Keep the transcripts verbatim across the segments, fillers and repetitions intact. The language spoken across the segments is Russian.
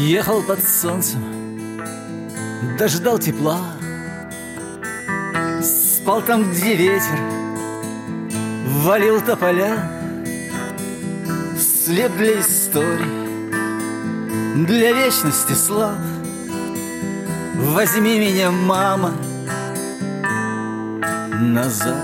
Ехал под солнцем, дождал тепла, спал там, где ветер валил тополя. След для истории, для вечности слав. Возьми меня, мама, назад.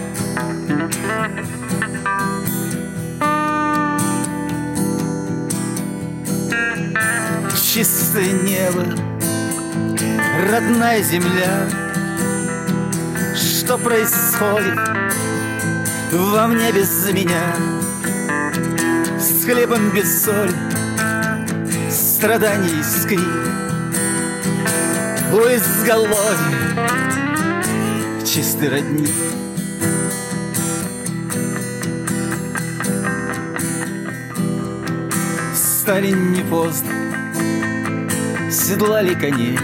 Чистое небо, родная земля. Что происходит во мне без меня? С хлебом без соли, страданий и скрип. У изголовья чистый родник. Встали не поздно, седлали коней,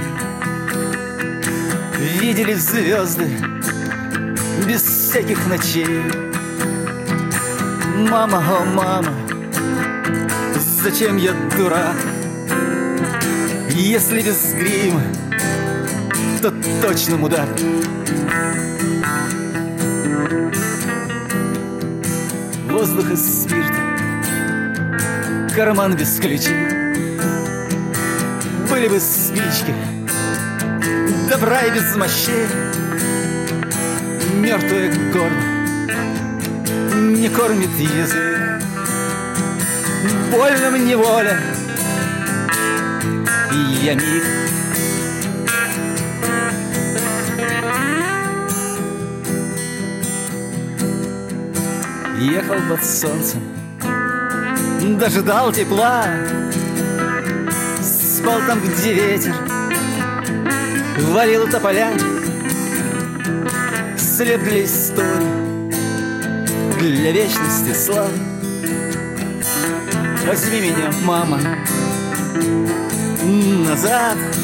видели звезды без всяких ночей. Мама, о мама, зачем я дурак? Если без грима, то точно мудак. Воздух из спирта, карман без ключей. Были бы спички, добра и без мощей. Мертвое горло не кормит язык. Больно мне воля, и я миг. Ехал под солнцем, дожидал тепла, спал там, где ветер валил тополя. След для истории, для вечности слав. Возьми меня, мама, назад.